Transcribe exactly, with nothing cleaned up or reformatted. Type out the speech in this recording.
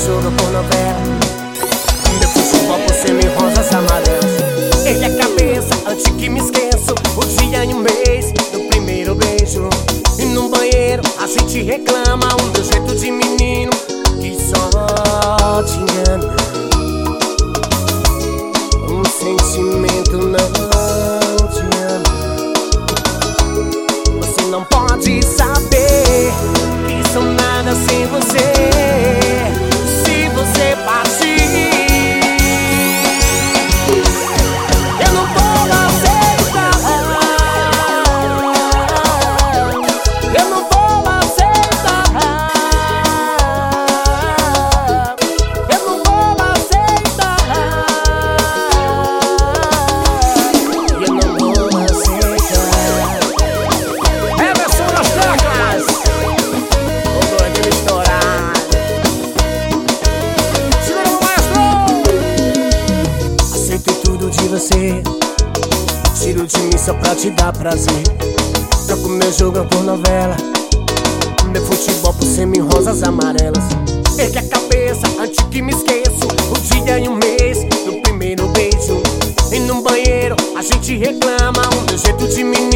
jogo por novela, meu futebol por cima em rosas amarelas. Ele é cabeça antes que me esqueço, o dia e o mês do primeiro beijo. E no banheiro a gente reclama o meu jeito de menino que só te engana. Um sentimento não te ama. Você não pode saber que sou nada sem você. Se você partir, eu não vou aceitar. Eu não vou aceitar. Eu não vou aceitar. Eu não vou aceitar. Everson das teclas, o doido estourado. Segura o maestro. Aceito tudo de você, tiro de mim só pra te dar prazer. Troco meu jogo por novela, meu futebol por cima em rosas amarelas. Ergue a cabeça antes que me esqueço, o dia e o mês do primeiro beijo. E no banheiro a gente reclama o meu jeito de menino